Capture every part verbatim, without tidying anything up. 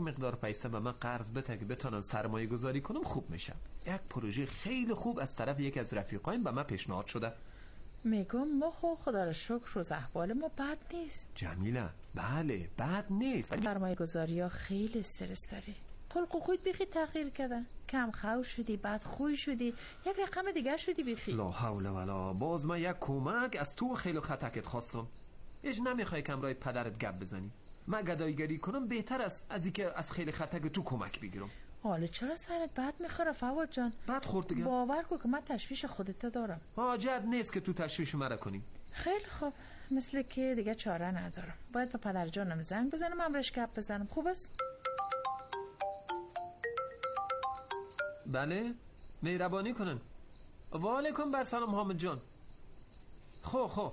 مقدار پیسه به من قرض بده که بتونم سرمایه گذاری کنم خوب میشم. یک پروژه خیلی خوب از طرف یک از رفیقایم به من پیشنهاد شده. میگم ما خو خدا را شکر روز احوال ما بد نیست. جمیله بله بد نیست. سرمایه گذاری ها خیلی استرس داره. خلق و خویت بخی تغییر کردن، کم خو شدی، بد خوی شدی، یک رقم دیگه شدی بخی. لا حول ولا. باز من یک کمک از تو خیلی خطکت خواستم. ایش نمیخوای که امرای پدرت گپ بزنی؟ من گدایگری کنم بهتر است از اینکه از خیلی خطک تو کمک بگیرم. حالا چرا سرت بد میخوره فواد جان؟ بد خورد دیگه. باور کن که من تشویش خودت دارم. حاجت نیست که تو تشویش مرا کنی. خیلی خوب، مثل که دیگه چاره ندارم. باید به پدر جانم زنگ بزنم، امرش گپ بزنم. خوب است؟ بله مهربانی کنن. و علیکم بر سلام حامد جان. خو خو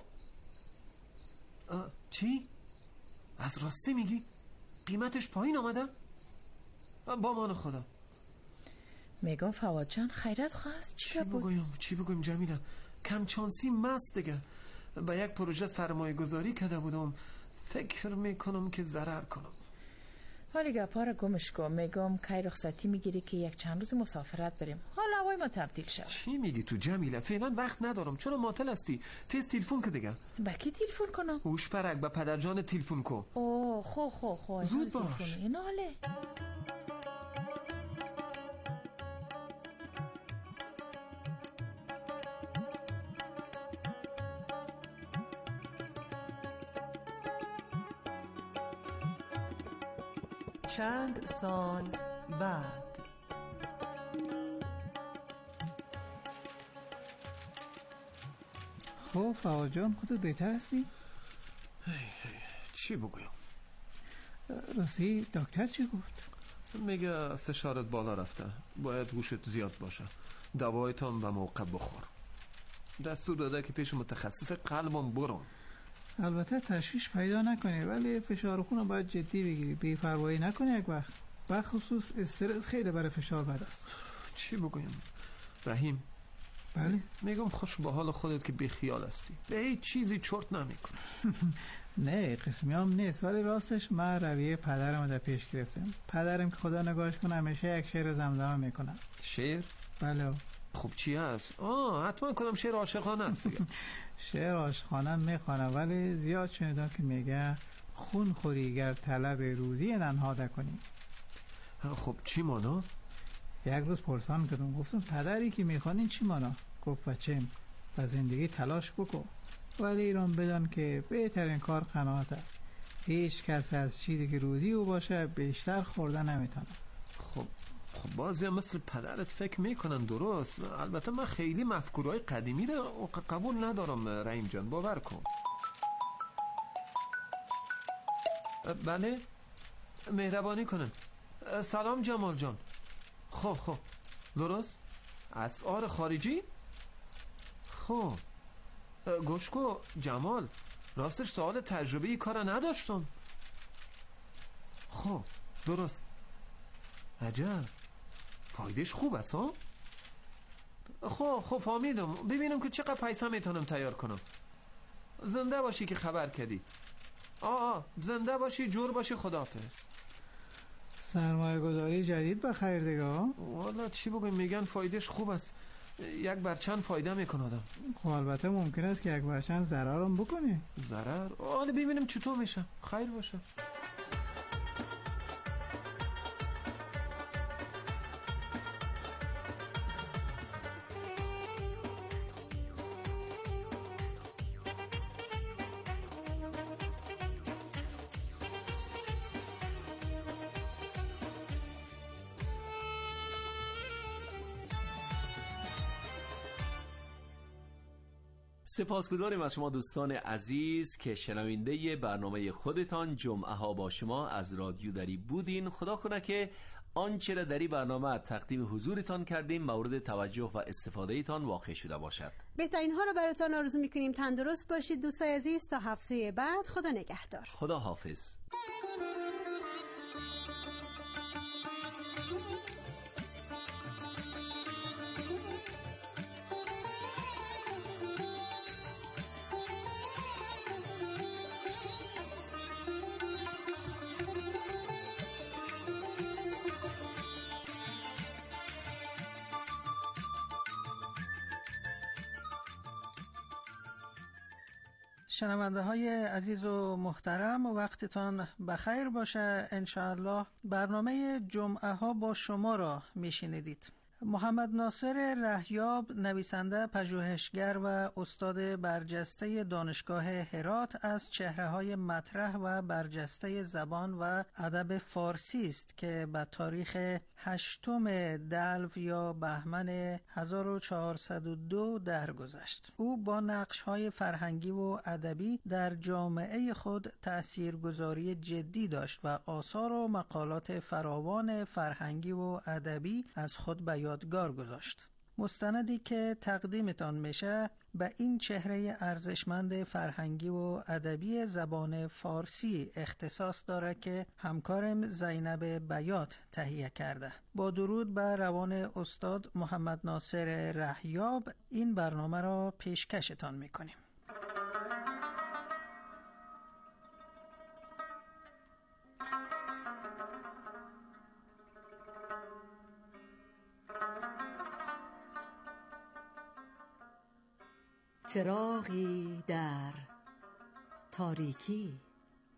چی؟ از راستی میگی؟ قیمتش پایین آمده؟ با مان خدا. میگم فواد جان خیرت خواست چی بود؟ بگویم چی بگویم جمیله؟ کم چانسی مست دیگه. با یک پروژه سرمایه گذاری کرده بودم، فکر میکنم که ضرر کنم. حالی گپا را گمش کن. میگم کی رخصتی میگیری که یک چند روز مسافرت بریم، حالا هوای ما تبدیل شد. چی میگی تو جمیله؟ فعلا وقت ندارم. چرا معطل هستی؟ تیز تلفن که دیگه. با کی تلفن کنم؟ هوش پرک با پدرجان تلفن کو. اوه خو خو خو زود باش. ناله. چند سال بعد. خب فواد جان خودت بهتر هستی؟ هی هی. چی بگویم؟ راستی دکتر چی گفت؟ میگه فشارت بالا رفته، باید گوشت زیاد باشه، دوایتان به موقع بخور. دستور داده که پیش متخصص قلبم برم. البته تشویش پیدا نکنی، ولی فشار خون رو باید جدی بگیری، بی‌پروایی نکنی. یک وقت بخصوص استرس خیلی برای فشار بد است. چی بگویم؟ رحیم بله؟ میگم خوش به حال خودت که بی خیال هستی، به هیچ چیزی چرت نمیکنی. نه قسمی هم نیست، ولی راستش من رویه پدرم در پیش گرفتم. پدرم که خدا نگاهش کنه همیشه یک شعر زمزمه میکنه. شعر؟ بله. خب چی هست؟ آه حتما کنم شعر عاشقانه است دیگه. شعر عاشقانه میخوانم، ولی زیاد شنیدم که میگه خون خوری گر طلب روزی ننهاده کنی. خب چی مانا؟ یک روز پرسان کردم، گفتم پدری که میخوانین چی مانا؟ گفت بچم و زندگی تلاش بکن، ولی ایران بدان که بهترین کار قناعت است. هیچ کس از چیزی که روزی او باشه بیشتر خورده نمیتونه. خب خب بازی مثل پدرت فکر میکنن درست. البته من خیلی مفکورهای قدیمی رو قبول ندارم رحیم جان، باور کن. بله مهربانی کنن. سلام جمال جان. خب خب درست اسعار خارجی. خب گوشکو جمال، راستش سوال تجربه کار نداشتم. خب درست. عجب فایدهش خوب است ها. خب خب فهمیدم. ببینم که چقدر پیسه میتونم تیار کنم. زنده باشی که خبر کردی. آه آه زنده باشی، جور باشی، خداحافظ. سرمایه گذاری جدید بخیر دیگه. والا چی بگم، میگن فایدهش خوب است، یک بر چند فایده میکنه آدم. خب البته ممکن است که یک بر چند ضررم بکنه. ضرر؟ حالا ببینیم چطور میشه. خیر باشه. سپاسگزاریم از شما دوستان عزیز که شنونده برنامه خودتان جمعه ها با شما از رادیو دری بودین. خدا کنه که آنچه را در این برنامه تقدیم حضورتان کردیم مورد توجه و استفاده ایتان واقع شده باشد. بهترین ها را براتان آرزو میکنیم. تندرست باشید دوستای عزیز. تا هفته بعد خدا نگهدار. خدا حافظ. شنونده های عزیز و محترم، وقتتان بخیر باشه. انشاءالله برنامه جمعه ها با شما را میشنیدید. محمد ناصر رحیاب، نویسنده، پژوهشگر و استاد برجسته دانشگاه هرات، از چهره‌های مطرح و برجسته زبان و ادب فارسی است که به تاریخ هشتم دلو یا بهمن هزار و چهارصد و دو درگذشت. او با نقش‌های فرهنگی و ادبی در جامعه خود تأثیرگذاری جدی داشت و آثار و مقالات فراوان فرهنگی و ادبی از خود به یادگار گذاشت. مستندی که تقدیمتان میشه به این چهره ارزشمند فرهنگی و ادبی زبان فارسی اختصاص داره که همکارم زینب بیات تهیه کرده. با درود بر روان استاد محمد ناصر رحیاب این برنامه را پیشکشتان میکنیم. چراغی در تاریکی.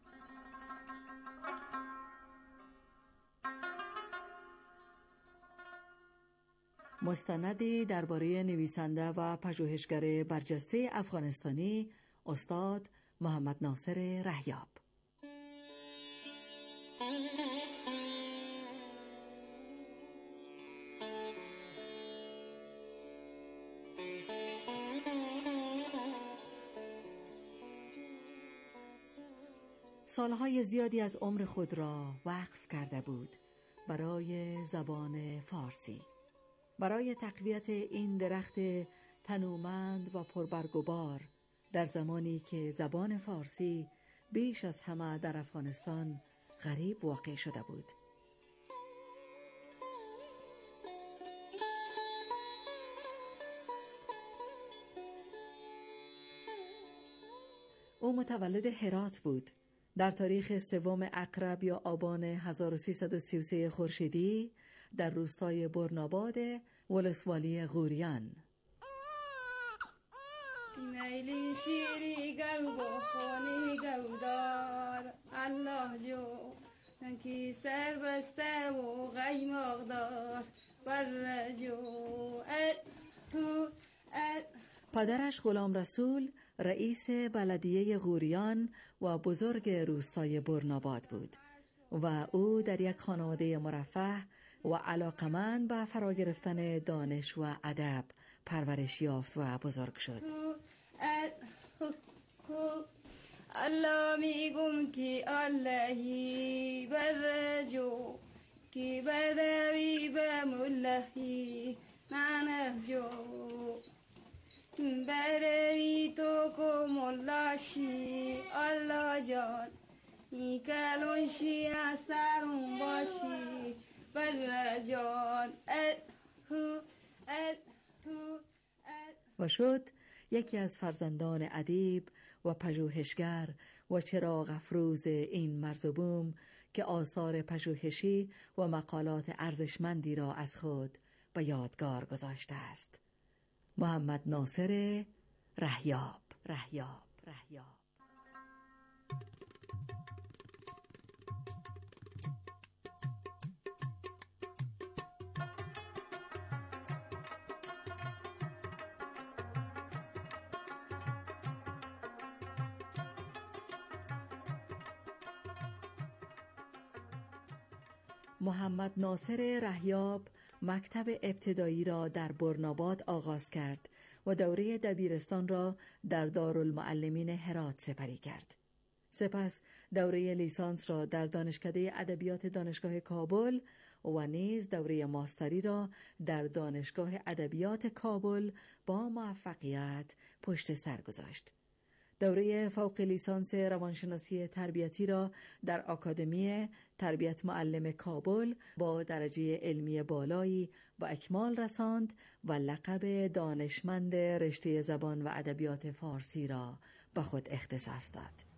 مستندی درباره نویسنده و پژوهشگر برجسته افغانستانی استاد محمد ناصر رحیاب. سالهای زیادی از عمر خود را وقف کرده بود برای زبان فارسی، برای تقویت این درخت تنومند و پربرگ و بار در زمانی که زبان فارسی بیش از همه در افغانستان غریب واقع شده بود. او متولد هرات بود. در تاریخ سوم عقرب یا آبان هزار و سیصد و سی و سه خورشیدی در روستای برناباد ولسوالی غوریان. نیلی شیری گو بخونی گو دار الله جو نکی سر بسته و غیماغ دار بر جو پدرش غلام رسول رئیس بلدیه غوریان و بزرگ روستای برناباد بود و او در یک خانواده مرفه و علاقمند به فرا گرفتن دانش و ادب پرورش یافت و بزرگ شد. الله میگم که اللهی برجو که بدوی بملهی ننجو بروی تو کم الله شی الله جان ای کلون شی اثرون باشی بر جان ادهو ادهو و شد یکی از فرزندان ادیب و پژوهشگر و چراغ افروز این مرز و بوم که آثار پژوهشی و مقالات ارزشمندی را از خود به یادگار گذاشته است. محمد ناصر رحیاب رحیاب رحیاب محمد ناصر رحیاب مکتب ابتدایی را در برناباد آغاز کرد و دوره دبیرستان را در دارالمعلمین هرات سپری کرد. سپس دوره لیسانس را در دانشکده ادبیات دانشگاه کابل و نیز دوره ماستری را در دانشگاه ادبیات کابل با موفقیت پشت سر گذاشت. دوره فوق لیسانس روانشناسی تربیتی را در آکادمی تربیت معلم کابل با درجه علمی بالایی به اکمال رساند و لقب دانشمند رشته زبان و ادبیات فارسی را به خود اختصاص داد.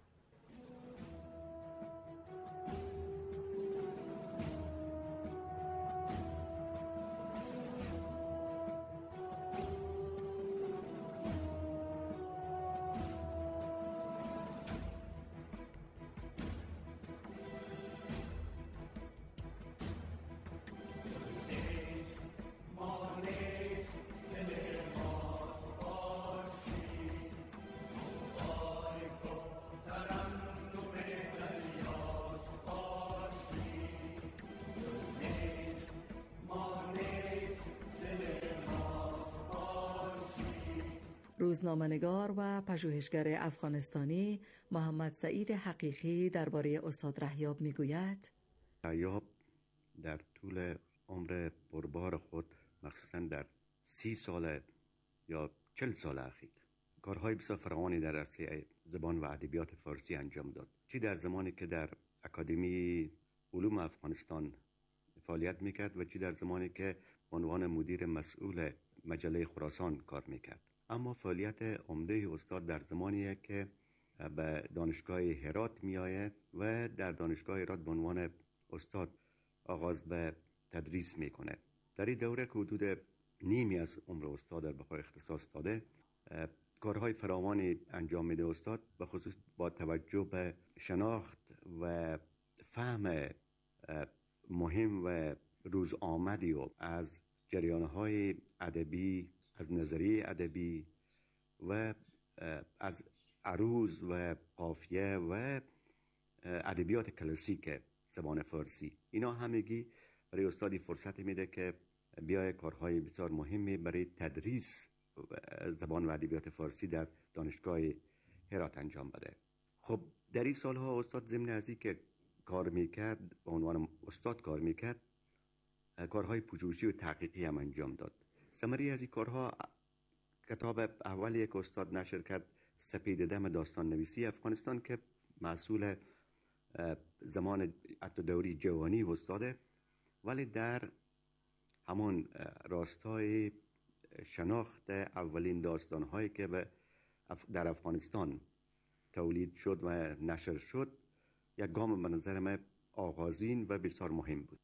روزنامه‌نگار و پژوهشگر افغانستانی محمد سعید حقیقی درباره استاد رحیاب میگوید: رحیاب در طول عمر پربار خود، مخصوصا در سی سال یا چل سال اخیر، کارهای بسیار فراوانی در عرصه زبان و ادبیات فارسی انجام داد. چی در زمانی که در اکادمی علوم افغانستان فعالیت میکرد و چی در زمانی که عنوان مدیر مسئول مجله خراسان کار میکرد. اما فعالیت عمده استاد در زمانیه که به دانشگاه هرات میآید و در دانشگاه هرات به عنوان استاد آغاز به تدریس میکنه. در این دوره که حدود نیمی از عمر استاد در بخور اختصاص داده، کارهای فراوانی انجام میده استاد، به خصوص با توجه به شناخت و فهم مهم و روز آمدی و از جریانهای ادبی، از نظریه ادبی و از عروض و قافیه و ادبیات کلاسیک زبان فارسی. اینا همگی برای استادی فرصت میده که بیای کارهای بسیار مهمی برای تدریس زبان و ادبیات فارسی در دانشگاه هرات انجام بده. خب در این سالها استاد ضمن از این که کار میکرد، به عنوان استاد کار میکرد، کارهای پژوهشی و تحقیقی هم انجام داد. ثمره از این کارها کتاب اولیه که استاد نشر کرد، سپید دم داستان نویسی افغانستان، که مسئول زمان حتی دوری جوانی استاده، ولی در همان راستای شناخت اولین داستانهایی که در افغانستان تولید شد و نشر شد، یک گام به نظر من آغازین و بسیار مهم بود.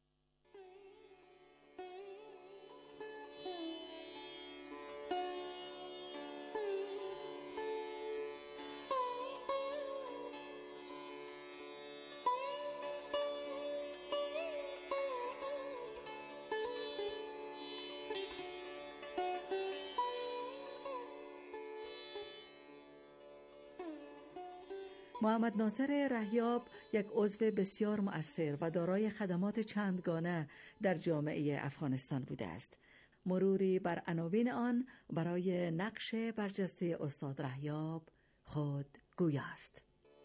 محمد ناصر رحیاب یک عضو بسیار مؤثر و دارای خدمات چندگانه در جامعه افغانستان بوده است. مروری بر عناوین آن برای نقش برجسته استاد رحیاب خود گویاست.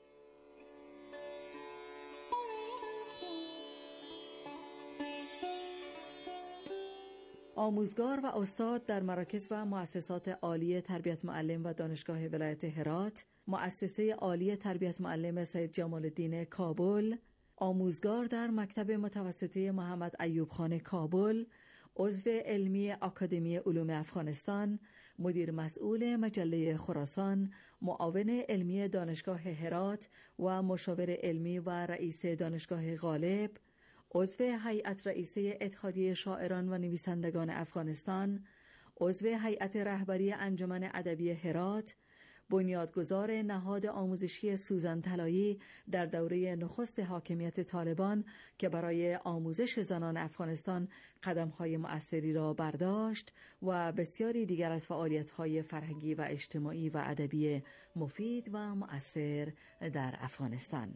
آموزگار و استاد در مراکز و مؤسسات عالی تربیت معلم و دانشگاه ولایت هرات، مؤسسه عالی تربیت معلم سید جمال الدین کابل، آموزگار در مکتب متوسطه محمد ایوب خان کابل، عضو علمی اکادمی علوم افغانستان، مدیر مسئول مجله خراسان، معاون علمی دانشگاه هرات و مشاور علمی و رئیس دانشگاه غالب، عضو هیئت رئیسه اتحادیه شاعران و نویسندگان افغانستان، عضو هیئت رهبری انجمن ادبی هرات، بنیادگذار نهاد آموزشی سوزن طلایی در دوره نخست حاکمیت طالبان که برای آموزش زنان افغانستان قدم‌های مؤثری را برداشت و بسیاری دیگر از فعالیت‌های فرهنگی و اجتماعی و ادبی مفید و مؤثر در افغانستان.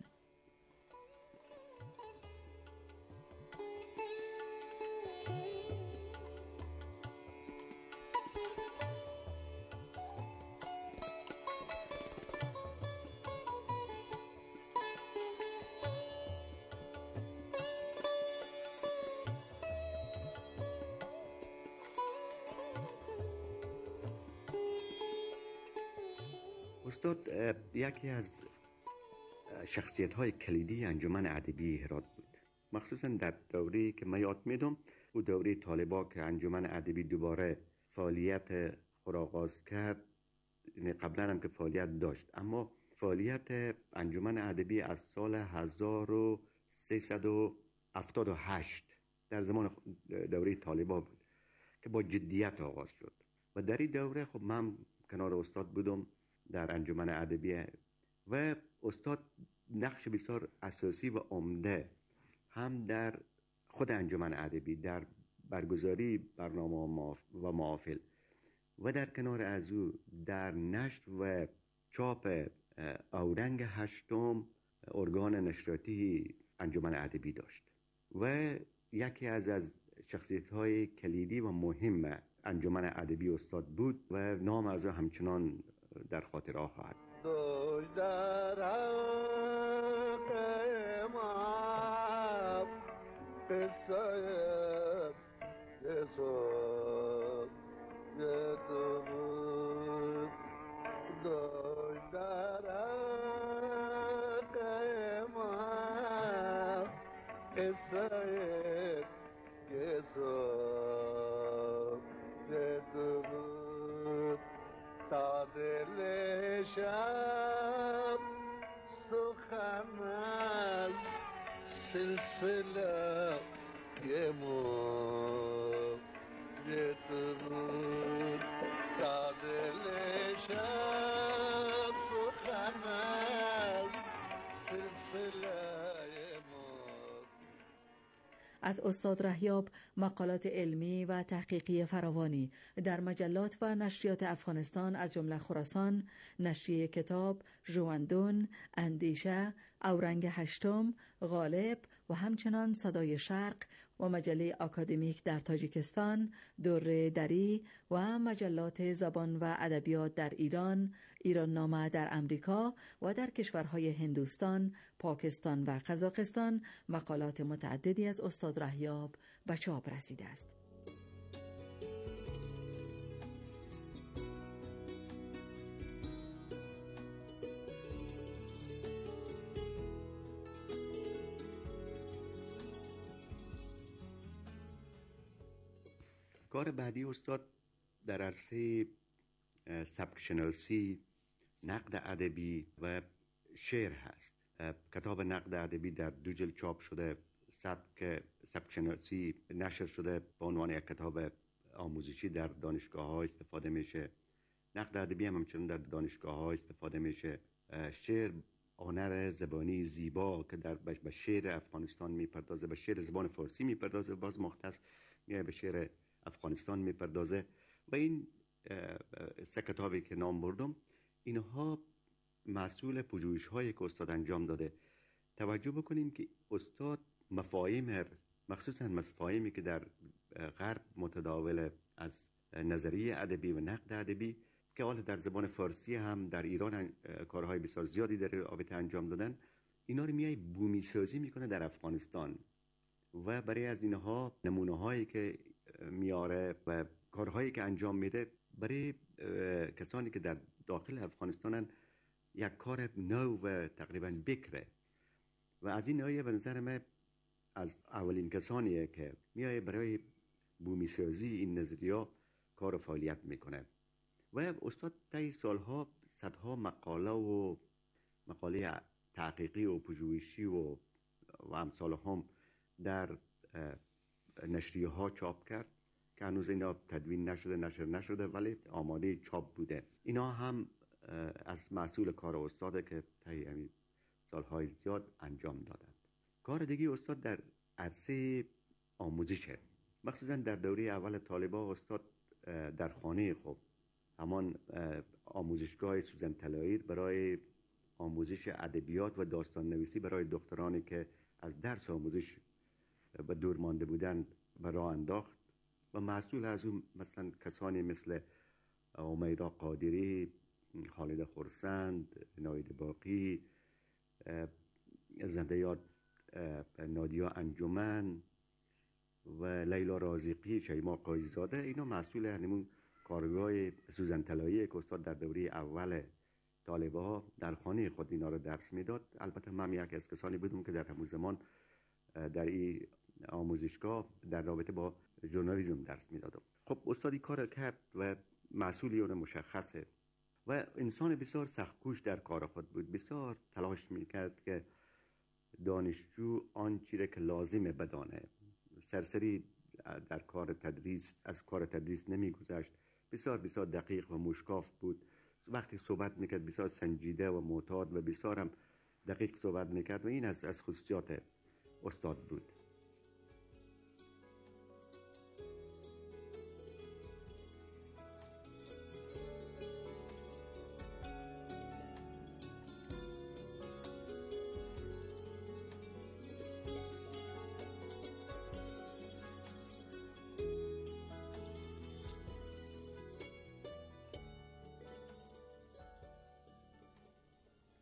استاد یکی از شخصیت‌های کلیدی انجمن ادبی هرات بود، مخصوصا در دوره‌ای که من یاد میدم، او دوره طالبا که انجمن ادبی دوباره فعالیت خود آغاز کرد. یعنی قبلا هم که فعالیت داشت، اما فعالیت انجمن ادبی از سال هزار و سیصد و هفتاد و هشت در زمان دوره طالبا بود که با جدیت آغاز شد و در این دوره خب من کنار استاد بودم در انجمن ادبی و استاد نقش بسیار اساسی و عمده هم در خود انجمن ادبی، در برگزاری برنامه و محافل و در کنار از او در نشر و چاپ اورنگ هشتم ارگان نشریاتی انجمن ادبی داشت و یکی از از شخصیت‌های کلیدی و مهم انجمن ادبی استاد بود و نام از او همچنان در خاطرها خواهد. شب سخن از سلسله گمو یترود تا دل شب سخن از سلسله از استاد رهیاب مقالات علمی و تحقیقی فراوانی در مجلات و نشریات افغانستان از جمله خراسان، نشریه کتاب، ژواندون، اندیشه، اورنگ هشتم، غالب و همچنان صدای شرق و مجله آکادمیک در تاجیکستان، در دری و مجلات زبان و ادبیات در ایران، ایران نامه در امریکا و در کشورهای هندوستان، پاکستان و قزاقستان مقالات متعددی از استاد رهیاب به چاپ رسیده است. کار بعدی استاد در عرصه سبک شناسی، نقد ادبی و شعر هست. کتاب نقد ادبی در دو جلد چاپ شده، سبک سبک شناسی نشر شده به عنوان یک کتاب آموزشی در دانشگاه ها استفاده میشه. نقد ادبی هم همچنان در دانشگاه ها استفاده میشه. شعر، هنر زبانی زیبا که در به شعر افغانستان میپردازه، به شعر زبان فارسی میپردازه، باز مختص میای به شعر افغانستان میپردازه. و این سه کتابی که نام بردم اینها مسئول پژوهش هایی که استاد انجام داده. توجه بکنیم که استاد مفاهیم، مخصوصا مفاهیمی که در غرب متداول از نظریه ادبی و نقد ادبی که حالا در زبان فارسی هم در ایران کارهای بسیار زیادی در رابطه انجام دادن، اینا رو میای بومی سازی میکنه در افغانستان و برای از اینها نمونه هایی که میاره و کارهایی که انجام میده برای کسانی که در داخل افغانستانن یک کار نو و تقریبا بکره. و از این نوعیه به نظر من از اولین کسانیه که میایه برای بومی سازی این نظریه کار و فعالیت میکنه. و استاد طی سالها صدها مقاله و مقاله تحقیقی و پژوهشی و و امثال هم در نشریه ها چاپ کرد که هنوز اینا تدوین نشده، نشر نشده، ولی آماده چاپ بوده. اینا هم از مسئول کار استاده که طی همین سالهای زیاد انجام دادند. کار دیگه استاد در عرصه آموزشه، مخصوصا در دوره اول طالبا استاد در خانه خب همان آموزشگاه سوزن طلایی برای آموزش ادبیات و داستان نویسی برای دخترانی که از درس آموزش و دور مانده بودند به راه انداخت و مسئول از اون مثلا کسانی مثل امیرا قادری، خالد خرسند، ناید باقی، زنده یاد نادیا انجمن و لیلا رازقی، شیما قایزاده، اینا مسئول همون کارگاه سوزن طلایی که استاد در دوره اول طالبه ها در خانه خود اینا رو درس میداد. البته من یک از کسانی بودم که در همون زمان در این آموزشگاه در رابطه با ژورنالیسم درس میدادم. خب استادی کار کرد و مسئولی اون مشخصه و انسان بسیار سخت‌کوش در کار خود بود. بسیار تلاش میکرد که دانشجو آن چیزی که لازمه بدانه. سرسری در کار تدریس از کار تدریس نمیگذشت. بسیار بسیار دقیق و مشکاف بود. وقتی صحبت میکرد بسیار سنجیده و معتاد و بسیار هم دقیق صحبت میکرد و این از از خصوصیات استاد بود.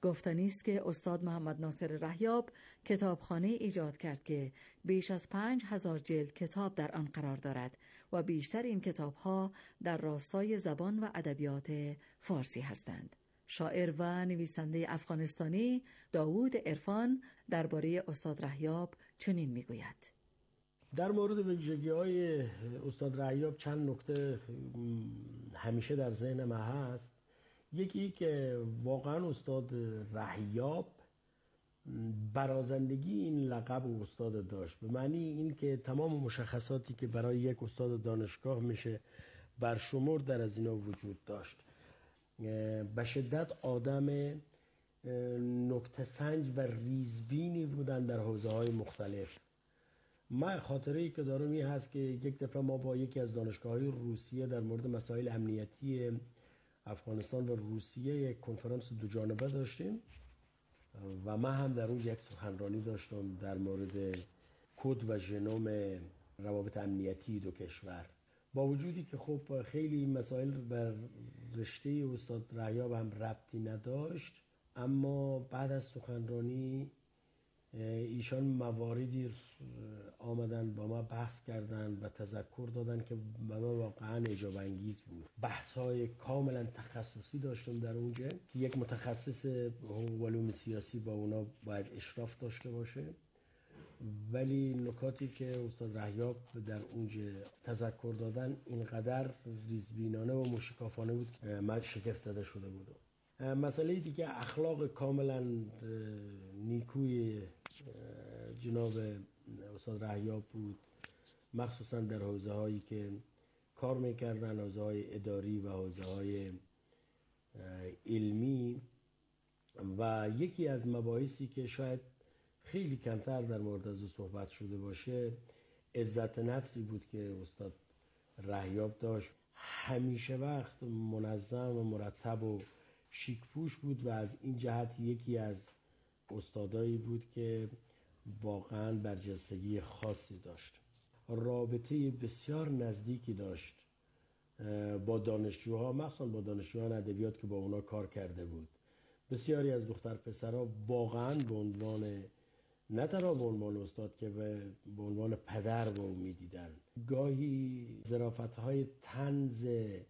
گفتنی است که استاد محمد ناصر رحیاب کتابخانه ایجاد کرد که بیش از پنج هزار جلد کتاب در آن قرار دارد و بیشتر این کتاب‌ها در راستای زبان و ادبیات فارسی هستند. شاعر و نویسنده افغانستانی داوود عرفان درباره استاد رحیاب چنین میگوید: در مورد ویژگی‌های استاد رحیاب چند نکته همیشه در ذهن من هست. یکی که واقعا استاد رحیاب برازندگی این لقب استاد داشت، به معنی این که تمام مشخصاتی که برای یک استاد دانشگاه میشه برشمرد در از اینا وجود داشت. به شدت آدم نکته سنج و ریزبینی بودن در حوزه‌های مختلف. من خاطره ای که دارم این هست که یک دفعه ما با یکی از دانشگاه‌های روسیه در مورد مسائل امنیتی افغانستان و روسیه یک کنفرانس دو جانبه داشتیم و من هم در اون یک سخنرانی داشتم در مورد کد و ژنوم روابط امنیتی دو کشور. با وجودی که خب خیلی این مسائل بر رشته استاد رحیاب هم ربطی نداشت، اما بعد از سخنرانی ایشان مواردی آمدن با ما بحث کردن و تذکر دادن که به ما واقعا اعجاب انگیز بود. بحث های کاملا تخصصی داشتم در اونجا که یک متخصص حقوق علوم سیاسی با اونا باید اشراف داشته باشه، ولی نکاتی که استاد رحیاب در اونجا تذکر دادن اینقدر ریزبینانه و مشکافانه بود که من شگفت زده شده بودم. مسئله دیگه اخلاق کاملا نیکوی جناب استاد رحیاب بود، مخصوصا در حوزه هایی که کار میکردن، حوزه های اداری و حوزه های علمی. و یکی از مباحثی که شاید خیلی کمتر در مورد از او صحبت شده باشه، عزت نفسی بود که استاد رحیاب داشت. همیشه وقت منظم و مرتب و شیک پوش بود و از این جهت یکی از استادایی بود که واقعا برجستگی خاصی داشت. رابطه بسیار نزدیکی داشت با دانشجوها، مخصوصا با دانشجویان ادبیات که با اونا کار کرده بود. بسیاری از دختر پسرها واقعا به عنوان نه تنها به عنوان استاد که به عنوان پدر با او میدیدن. گاهی ظرافت‌های طنز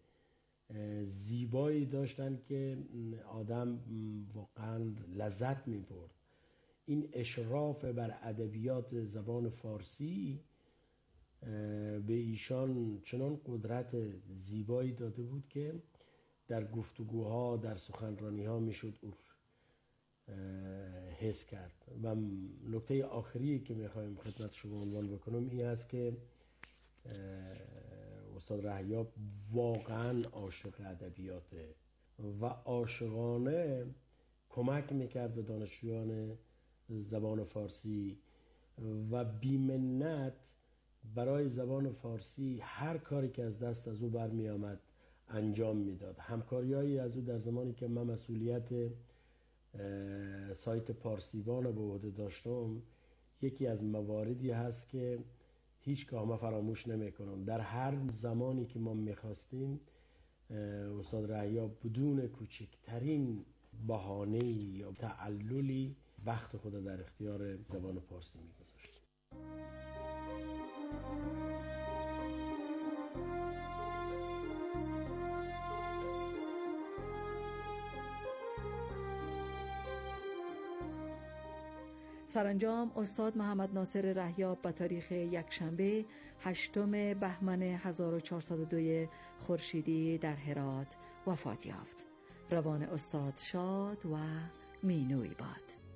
زیبایی داشتن که آدم واقعا لذت می‌برد. این اشراف بر ادبیات زبان فارسی به ایشان چنان قدرت زیبایی داده بود که در گفتگوها، در سخنرانی‌ها میشد او حس کرد. و نکته آخری که میخوایم خدمت شما عنوان بکنم این است که استاد رحیاب واقعا عاشق ادبیاته و عاشقانه کمک میکرد به دانشجویان زبان فارسی و بی‌منت برای زبان فارسی هر کاری که از دست از او برمی آمد انجام میداد. همکاریایی از او در زمانی که من مسئولیت سایت پارسیوان رو به عهده داشتم، یکی از مواردی هست که هیچگاه ما فراموش نمی‌کنم. در هر زمانی که ما می‌خواستیم استاد رحیاب بدون کوچکترین بهانه‌ای یا تعللی وقت خود در اختیار زبان فارسی می‌گذاشت. سرانجام استاد محمد ناصر رحیاب به تاریخ یکشنبه هشتم بهمن هزار و چهارصد و دو خورشیدی در هرات وفات یافت. روان استاد شاد و مینوی باد.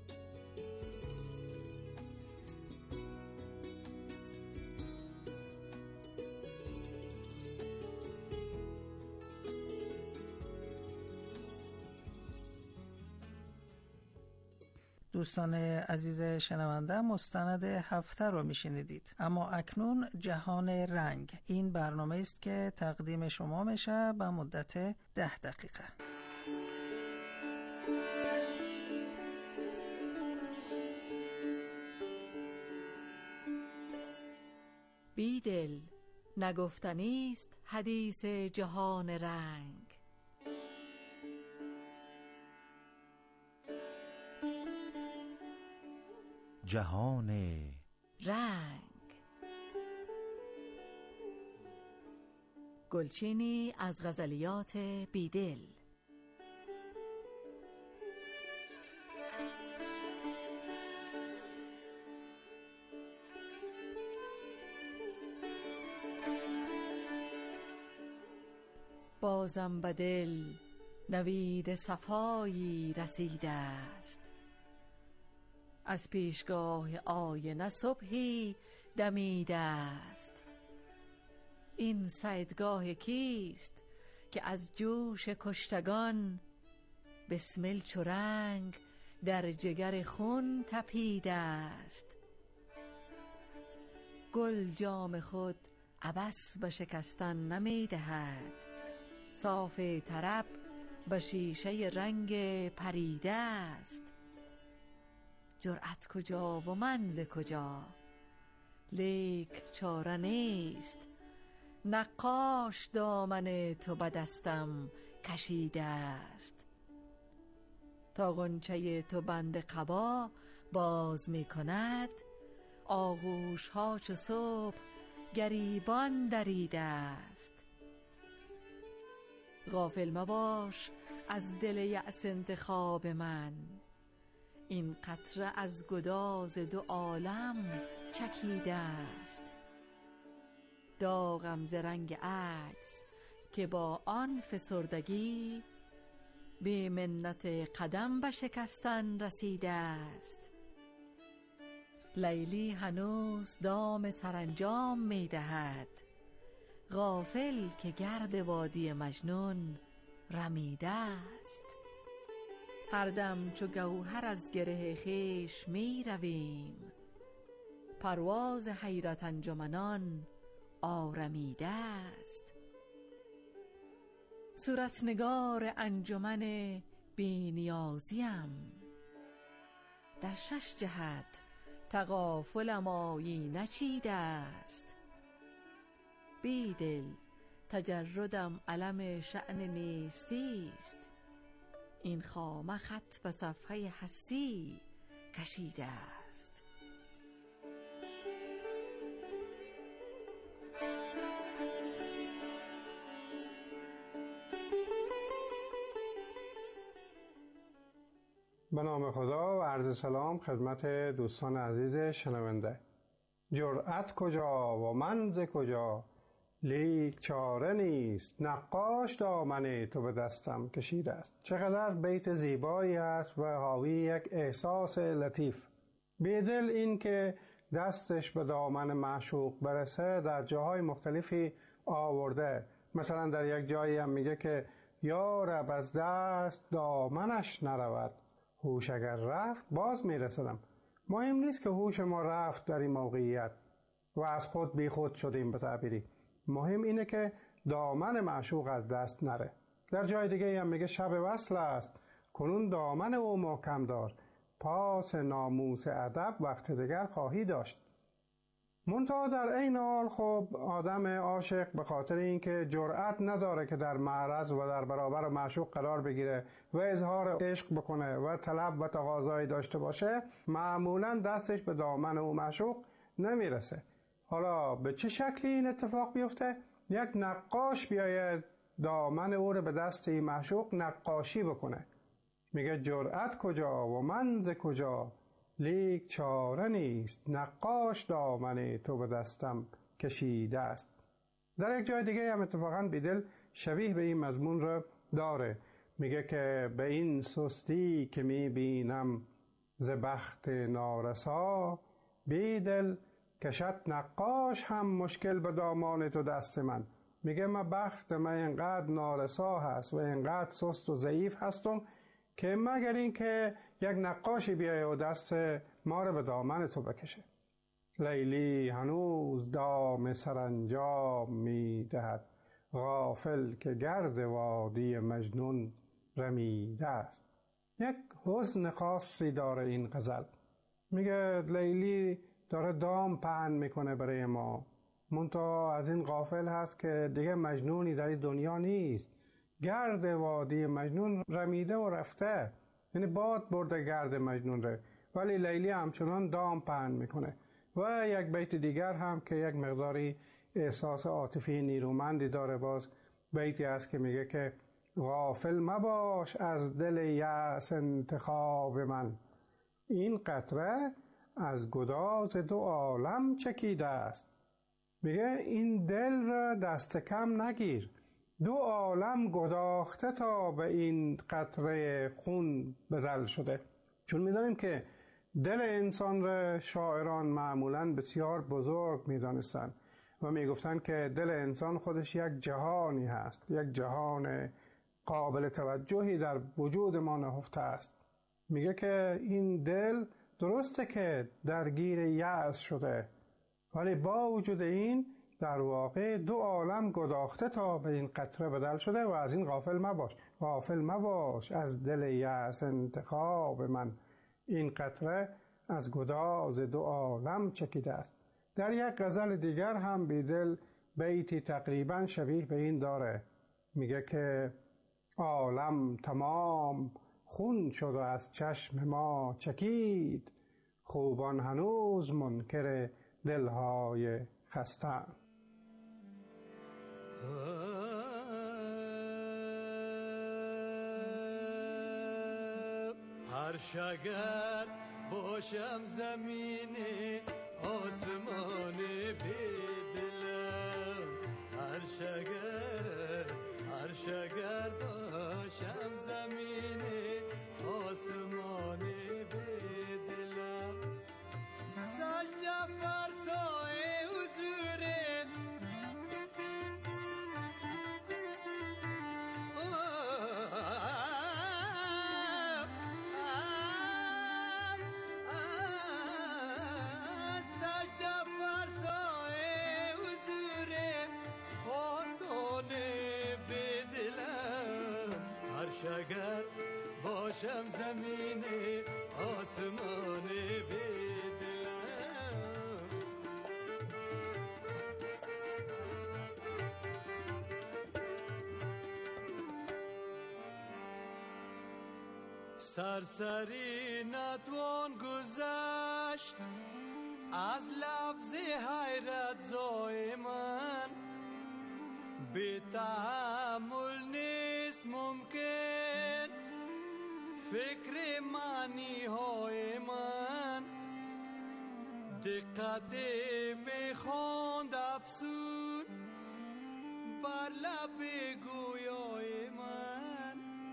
دوستان عزیز شنونده، مستند هفته رو میشنیدید. اما اکنون جهان رنگ، این برنامه است که تقدیم شما میشه به مدت ده دقیقه. بیدل، نگفتنی است حدیث جهان رنگ. جهان رنگ. گلچینی از غزلیات بیدل. بازم به دل نوید صفایی رسیده است، از پیشگاه آینه صبحی دمیده است. این صیدگاه کیست که از جوش کشتگان بسمل چو رنگ در جگر خون تپیده است. گل جام خود عبث به شکستن نمی دهد، صاف طرب به شیشه رنگ پریده است. جرأت کجا و منز کجا، لیک چاره نیست، نقاش دامن تو به دستم کشیده است. تا غنچه تو بند قبا باز می کند، آغوش ها چو صبح گریبان دریده است. غافل مباش از دل یأس انتخاب من، این قطره از گداز دو عالم چکیده است. داغم ز رنگ عجز که با آن فسردگی، بی منت قدم به شکستن رسیده است. لیلی هنوز دام سرانجام می دهد، غافل که گرد وادی مجنون رمیده است. هر دم چو گوهر از گره خویش می رویم، پرواز حیرت انجمنان آرمیده است. صورت نگار انجمن بی نیازیم، در شش جهت تغافلم آیینه چیده است. بیدل تجردم علم شأن نیستی است، این خامه خط به صفحه هستی کشیده است. به نام خدا و عرض سلام خدمت دوستان عزیز شنونده. جرأت کجا و منز کجا، لیک چاره نیست، نقاش دامن تو به دستم کشیده است. چقدر بیت زیبایی است و حاوی یک احساس لطیف. بیدل این که دستش به دامن معشوق برسه در جاهای مختلفی آورده. مثلا در یک جایی هم میگه که یا رب از دست دامنش نرود، هوش اگر رفت باز میرسدم. مهم نیست که هوش ما رفت در این موقعیت و از خود بی خود شدیم به تعبیری. مهم اینه که دامن معشوق از دست نره. در جای دیگه هم میگه شب وصل است، کنون دامن او محکم دار، پاس ناموس ادب وقت دیگر خواهی داشت. منتها در این حال خب آدم عاشق به خاطر اینکه جرأت نداره که در معرض و در برابر معشوق قرار بگیره و اظهار عشق بکنه و طلب و تقاضایی داشته باشه، معمولا دستش به دامن او معشوق نمیرسه. حالا به چه شکلی این اتفاق بیفته؟ یک نقاش بیاید دامن او رو به دست این معشوق نقاشی بکنه. میگه جرأت کجا و منز کجا، لیک چاره نیست، نقاش دامن تو به دستم کشیده است. در یک جای دیگه هم اتفاقاً بیدل شبیه به این مضمون رو داره. میگه که به این سستی که میبینم ز بخت نارسا، بیدل کشد نقاش هم مشکل به دامان تو دست من. میگه من بخت من اینقدر نارسا هست و اینقدر سست و ضعیف هستم که مگر این که یک نقاشی بیایه و دست ما رو به دامن تو بکشه. لیلی هنوز دام سرانجام میدهد، غافل که گرد وادی مجنون رمیده است. یک حزن خاصی داره این غزل. میگه لیلی داره دام پهن میکنه برای ما، منتها از این غافل هست که دیگه مجنونی در این دنیا نیست. گرد وادی مجنون رمیده و رفته، یعنی باد برده گرد مجنون ره ولی لیلی همچنان دام پهن میکنه. و یک بیت دیگر هم که یک مقداری احساس عاطفی نیرومندی داره، باز بیتی است که میگه که غافل مباش از دل یأس انتخاب من، این قطره از گداز دو عالم چکیده است. میگه این دل را دست کم نگیر، دو عالم گداخته تا به این قطره خون بدل شده. چون میدانیم که دل انسان را شاعران معمولاً بسیار بزرگ میدانستند و میگفتند که دل انسان خودش یک جهانی هست، یک جهان قابل توجهی در وجود ما نهفته است. میگه که این دل درسته که درگیر یأس شده، ولی با وجود این در واقع دو عالم گداخته تا به این قطره بدل شده و از این غافل مباش. غافل مباش از دل یأس انتخاب من، این قطره از گداز دو عالم چکیده است. در یک غزل دیگر هم بیدل بیتی تقریبا شبیه به این داره، میگه که عالم تمام خون شد و از چشم ما چکید، خوبان هنوز منکر دلهای خسته‌اند. هر شگر باشم زمین آسمان بدلم، هر شگر هر شگر باشم زمین آسمان بدلم، سجده فرسای حضورت شگر باشم زمین آسمان بدلم، سرسری نتوان گذشت از لفظ حیرت زای من، بی تحمل نیست ممکن فکر معنی های من، دقت میخواند افسون بر لب گویای من،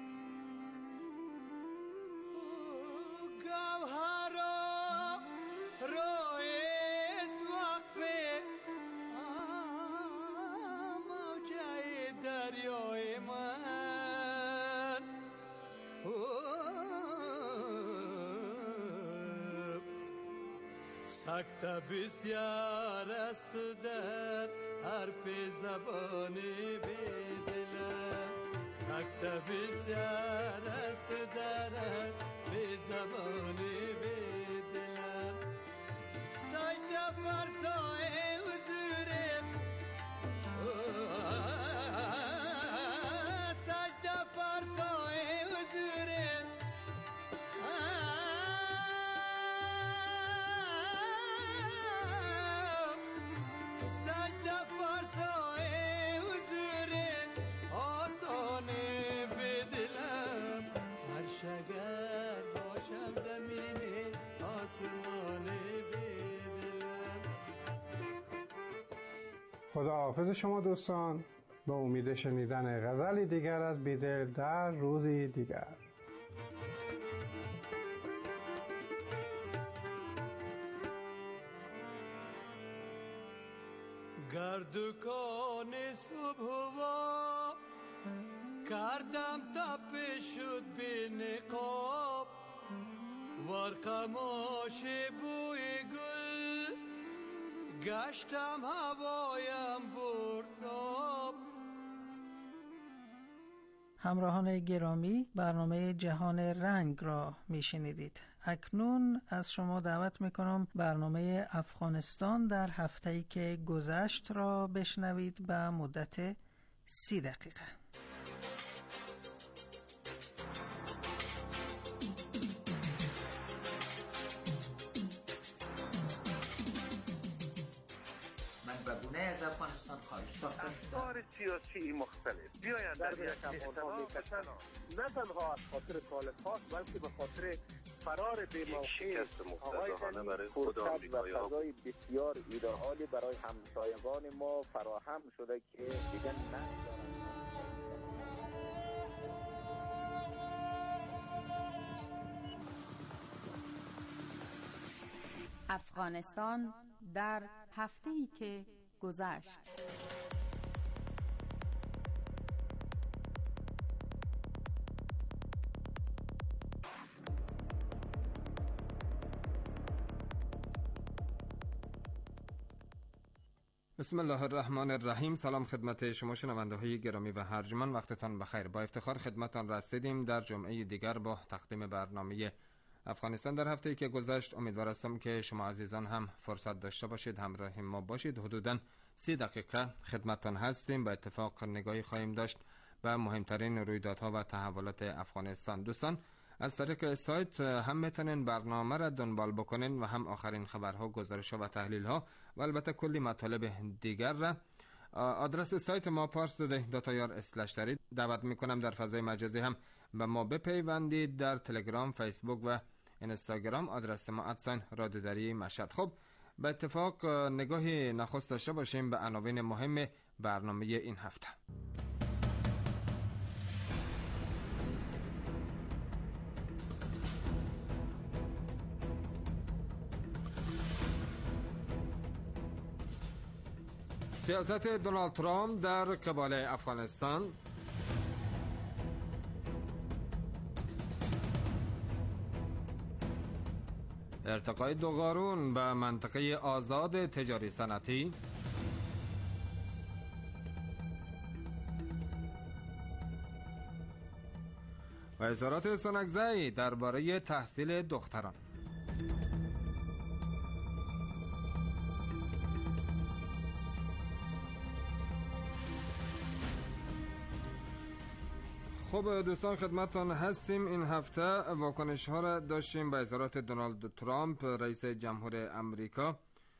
گوهرا رایست وقفه موجه دریای من، سکته بسیار است در حرف زبان بدلم، سکته بسیار است در حرف زبان بدلم، سجده فرسای حضورت سجده فرسای حضورت سجده فرسای حضورت آستان بدلم، هر شگر باشم زمین آسمان بدلم. خداحافظ شما دوستان، به امید شنیدن غزلی دیگر از بیدل در روزی دیگر. گردکان صبح و کردم تپه شد به نقاب، ورقماش بوی گل گشتم هوایم برداب. همراهان گرامی، برنامه جهان رنگ را میشنیدید. اکنون از شما دعوت میکنم برنامه افغانستان در هفته‌ای که گذشت را بشنوید به مدت سی دقیقه. از افغانستان خارج ساخته شده. افکار سیاسی مختلف بیایند در یک آنها میکشن، نه تنها از خاطر طالبان بلکه به خاطر فرار بی‌موقع آقای غنی فرصت و فضای بسیار ایدئالی برای همسایگان ما فراهم شده که دیگه ندارن. افغانستان در هفته‌ای که گذشت. بسم الله الرحمن الرحیم. سلام خدمت شما شنونده های گرامی و ارجمند، وقتتان بخیر. با افتخار خدمتتان رسیدیم در جمعه دیگر با تقدیم برنامه افغانستان در هفته‌ای که گذشت. امیدوار هستم که شما عزیزان هم فرصت داشته باشید همراه ما باشید. حدوداً سی دقیقه خدمتتان هستیم. با اتفاق نگاهی خواهیم داشت به مهمترین رویدادها و تحولات افغانستان. دوستان از طریق سایت هم میتونین برنامه را دنبال بکنین و هم آخرین خبرها، گزارش‌ها و تحلیل‌ها و البته کلی مطالب دیگر را. آدرس سایت ما پارس دو داتایار اسلش دارید. دعوت میکنم در فضای مجازی هم به ما بپیوندید. در تلگرام، فیسبوک و اینستاگرام آدرس ما ادساین رادیودری مشهد. خب به اتفاق نگاهی نخست داشته باشیم به عناوین مهم برنامه این هفته. سیاست دونالد ترامپ در قبال افغانستان، ارتقای دو قارون به منطقه آزاد تجاری صنعتی، و اظهارات سنگزی درباره تحصیل دختران. خب دوستان خدمتتان هستیم. این هفته واکنش ها را داشتیم به اظهارات دونالد ترامپ رئیس جمهور امریکا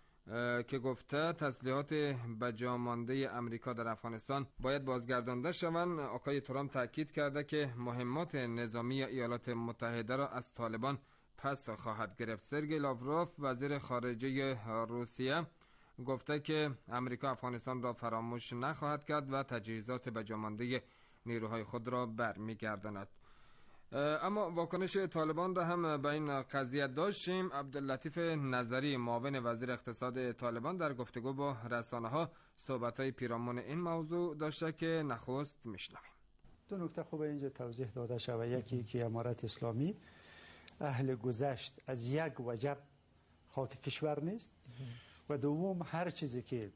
که گفته تسلیحات بجا مانده امریکا در افغانستان باید بازگردانده شوند. آقای ترامپ تاکید کرده که مهمات نظامی ایالات متحده را از طالبان پس خواهد گرفت. سرگئی لاوروف وزیر خارجه روسیه گفته که امریکا افغانستان را فراموش نخواهد کرد و تجهیزات بجا مانده نیروهای خود را برمیگرداند. اما واکنش طالبان را هم به این قضیه داشتیم. عبداللطیف نظری معاون وزیر اقتصاد طالبان در گفتگو با رسانه ها صحبت‌های پیرامون این موضوع داشته که نخست میشنویم. دو نکته خوبه اینجا توضیح داده شود. یکی که امارت اسلامی اهل گذشت از یک وجب خاک کشور نیست و دوم هر چیزی که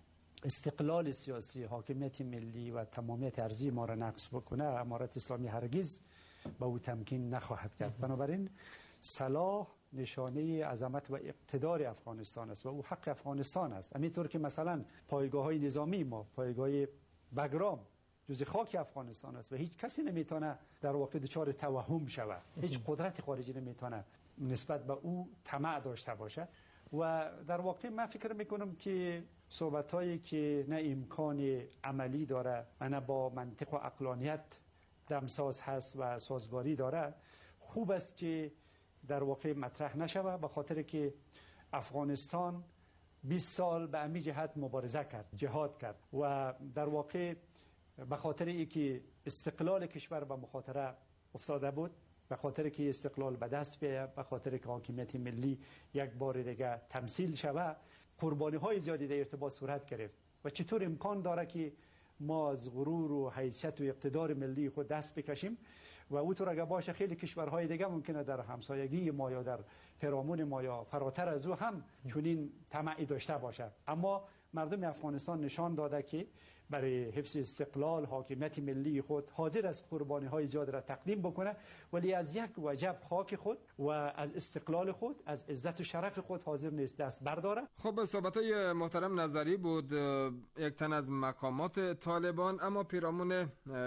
استقلال سیاسی، حاکمیت ملی و تمامیت ارضی ما را نقض بکنه امارت اسلامی هرگز به او تمکین نخواهد کرد. بنابراین صلاح نشانه عظمت و اقتدار افغانستان است و او حق افغانستان است. همینطور که مثلا پایگاه های نظامی ما، پایگاه بگرام جز خاک افغانستان است و هیچ کسی نمیتونه در واقع دچار توهم شود. هیچ قدرت خارجی نمیتونه نسبت به او طمع داشته باشه و در واقع من فکر میکنم که صحبت هایی که نه امکان عملی داره و نه با منطق و عقلانیت دمساز هست و سازگاری داره، خوب است که در واقع مطرح نشوه، به خاطر که افغانستان بیست سال به همین جهت مبارزه کرد، جهاد کرد و در واقع به خاطر اینکه استقلال کشور به مخاطره افتاده بود، به خاطر که استقلال به دست بیاید، به خاطر که حاکمیت ملی یک بار دیگه تمثیل شود، قربانی های زیادی در ارتباط صورت گرفت و چطور امکان داره که ما از غرور و حیثیت و اقتدار ملی خود دست بکشیم و اونطور اگه باشه خیلی کشورهای دیگه ممکنه در همسایگی ما یا در پیرامون ما یا فراتر از او هم چنین طمعی داشته باشه. اما مردم افغانستان نشان داده که برای حفظ استقلال حاکمیت ملی خود حاضر است قربانی های زیاد را تقدیم بکنه، ولی از یک وجب خاک خود و از استقلال خود، از عزت و شرف خود حاضر نیست دست برداره. خب صحبت‌های محترم نظری بود یک تن از مقامات طالبان. اما پیرامون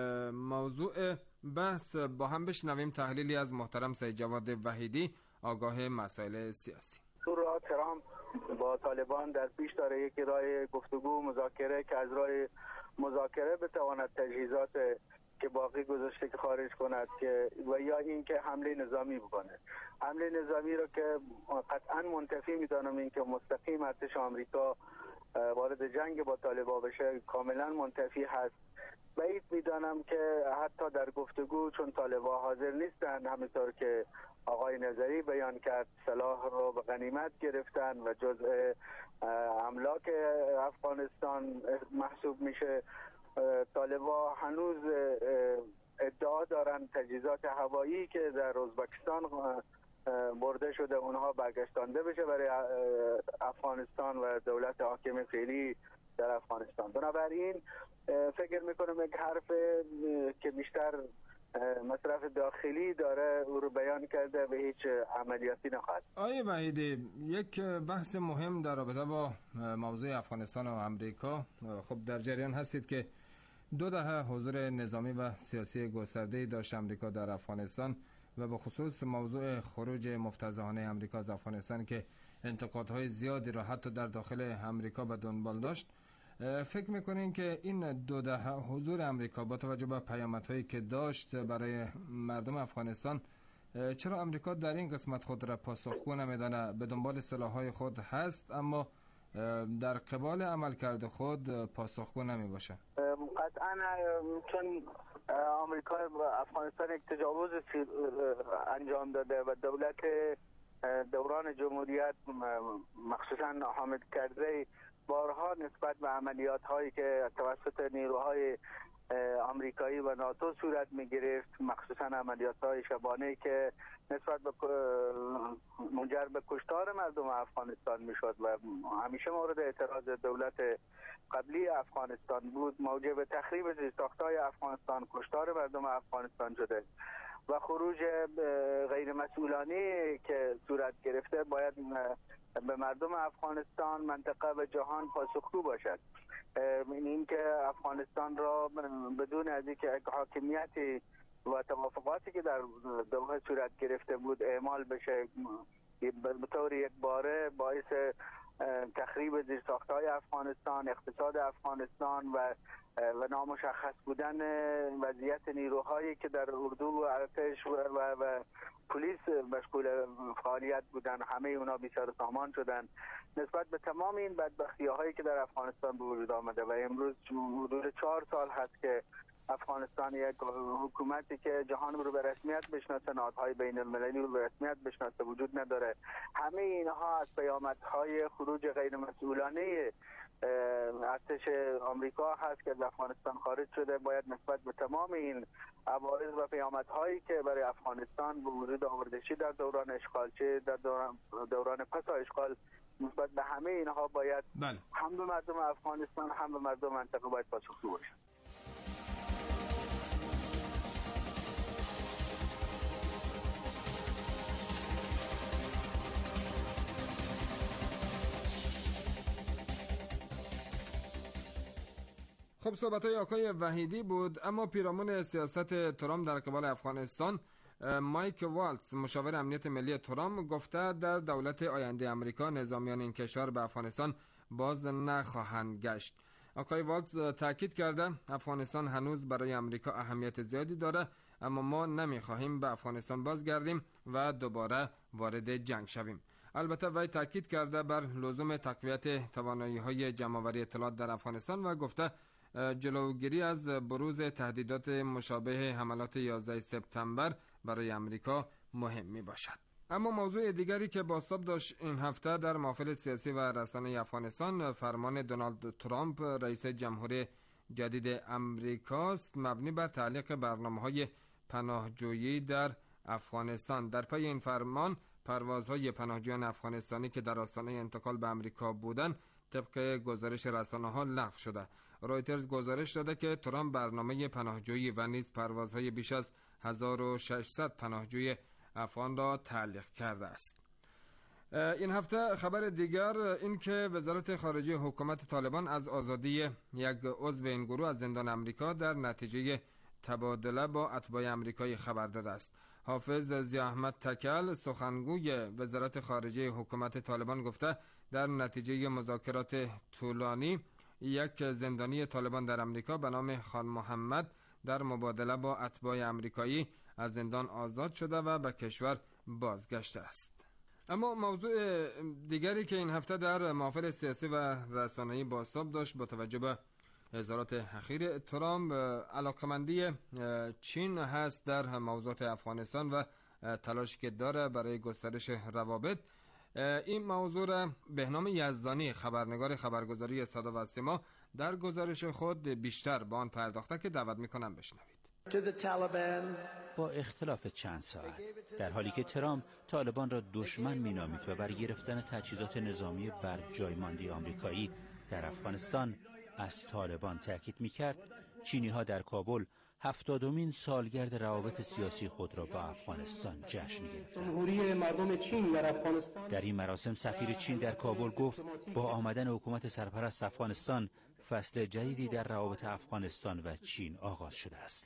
موضوع بحث با هم بشنویم تحلیلی از محترم سید جواد وحیدی، آگاه مسائل سیاسی. ترامپ با طالبان در پیش داره، یکی راه گفتگو مذاکره که از راه مذاکره بتواند تجهیزات که باقی گذاشته که خارج کند که و یا این که حمله نظامی بکنه. حمله نظامی رو که قطعا منتفی میدانم، این که مستقیم ارتش آمریکا وارد جنگ با طالبان بشه کاملا منتفی هست. بعید میدانم که حتی در گفتگو، چون طالبان حاضر نیستند، همینطور که آقای نظری بیان کرد سلاح رو به غنیمت گرفتن و جزء املاک افغانستان محسوب میشه. طالبان هنوز ادعا دارن تجهیزات هوایی که در ازبکستان برده شده اونها برگشتانده بشه برای افغانستان و دولت حاکم فعلی در افغانستان. بنابراین فکر میکنم یک حرف که بیشتر مصرف داخلی داره او رو بیان کرده و هیچ عملیاتی نخواهد. آقای وحیدی، یک بحث مهم در رابطه با موضوع افغانستان و امریکا، خب در جریان هستید که دو دهه حضور نظامی و سیاسی گسترده‌ای داشت امریکا در افغانستان و به خصوص موضوع خروج مفتضحانه امریکا از افغانستان که انتقادهای زیادی را حتی در داخل امریکا به دنبال داشت. فکر میکنین که این دو دهه حضور امریکا با توجه به پیامدهایی که داشت برای مردم افغانستان، چرا امریکا در این قسمت خود را پاسخگو نمیدانه؟ به دنبال سلاح‌های خود هست اما در قبال عملکرد خود پاسخگو نمی باشه؟ قطعا چون آمریکا افغانستان یک تجاوز انجام داده و دولت دوران جمهوریت مخصوصا حامد کرزی بارها نسبت به عملیات هایی که توسط نیروهای آمریکایی و ناتو صورت می گرفت، مخصوصا عملیات های شبانه که نسبت به منجر به کشتار مردم افغانستان می شد و همیشه مورد اعتراض دولت قبلی افغانستان بود، موجب تخریب زیرساخت‌های افغانستان، کشتار مردم افغانستان شده و خروج غیر مسئولانه که صورت گرفته باید به مردم افغانستان، منطقه و جهان پاسخگو باشد. این که افغانستان را بدون از اینکه حاکمیتی و توافقاتی که در دوحه صورت گرفته بود اعمال بشه، به طور یک باره باعث تخریب زیرساخت‌های افغانستان، اقتصاد افغانستان و و نامشخص بودن وضعیت نیروهایی که در اردو و ارتش و, و, و پلیس مشغول فعالیت بودن، همه اونا بی سر و سامان شدن. نسبت به تمام این بدبختی‌هایی که در افغانستان به وجود آمده و امروز حدود چهار سال هست که افغانستان یک حکومتی که جهان رو به رسمیت بشناسه، نهادهای بین المللی رو به رسمیت بشناسه وجود نداره. همه اینها از پیامدهای خروج غیر مسئولانه ارتش آمریکا هست که از افغانستان خارج شده. باید نسبت به تمام این عوارض و پیامدهایی که برای افغانستان به وجود آورده چه در دوران اشغال چه در دوران, دوران پس اشغال، نسبت به همه اینها باید بله. هم به مردم افغانستان هم به مردم منطقه باید پاسخگو باشه. خب صحبت های آقای وحیدی بود. اما پیرامون سیاست ترامپ در قبال افغانستان، مایک والتز مشاور امنیت ملی ترامپ گفته در دولت آینده امریکا نظامیان این کشور به افغانستان باز نخواهند گشت. آقای والتز تاکید کرده افغانستان هنوز برای امریکا اهمیت زیادی داره، اما ما نمیخواهیم به افغانستان بازگردیم و دوباره وارد جنگ شویم. البته وی تاکید کرده بر لزوم تقویت توانایی‌های جمع‌آوری اطلاعات در افغانستان و گفته جلوگیری از بروز تهدیدات مشابه حملات یازده سپتامبر برای امریکا مهم می باشد. اما موضوع دیگری که بازتاب داشت این هفته در محافل سیاسی و رسانه افغانستان، فرمان دونالد ترامپ رئیس جمهوری جدید امریکاست مبنی بر تعلیق برنامه‌های پناهجویی در افغانستان. در پی این فرمان پروازهای پناهجویان افغانستانی که در آستانه انتقال به امریکا بودند طبق گزارش رسانه‌ها لغو شده. رویترز گزارش داده که ترامپ برنامه پناهجویی و نیز پروازهای بیش از هزار و ششصد پناهجوی افغان را تعلیق کرده است. این هفته خبر دیگر این که وزارت خارجه حکومت طالبان از آزادی یک عضو این گروه از زندان امریکا در نتیجه تبادله با اتباع امریکایی خبر داده است. حافظ ضیاء احمد تکل سخنگوی وزارت خارجه حکومت طالبان گفته در نتیجه مذاکرات طولانی یک زندانی طالبان در امریکا به نام خان محمد در مبادله با اتباع امریکایی از زندان آزاد شده و به کشور بازگشته است. اما موضوع دیگری که این هفته در محافل سیاسی و رسانه‌ای بازتاب داشت با توجه به اظهارات اخیر ترامپ علاقمندی چین هست در موضوعات افغانستان و تلاشی که داره برای گسترش روابط. این موضوع را بهنام یزدانی خبرنگار خبرگزاری صدا و سیما در گزارش خود بیشتر به آن پرداخته که دعوت میکنم بشنوید. با اختلاف چند ساعت در حالی که ترامپ طالبان را دشمن مینامید و بر گرفتن تجهیزات نظامی بر جای مانده آمریکایی در افغانستان از طالبان تاکید میکرد، چینی ها در کابل هفتادمین سالگرد روابط سیاسی خود را با افغانستان جشن گرفتند. در این مراسم سفیر چین در کابل گفت با آمدن حکومت سرپرست افغانستان فصل جدیدی در روابط افغانستان و چین آغاز شده است.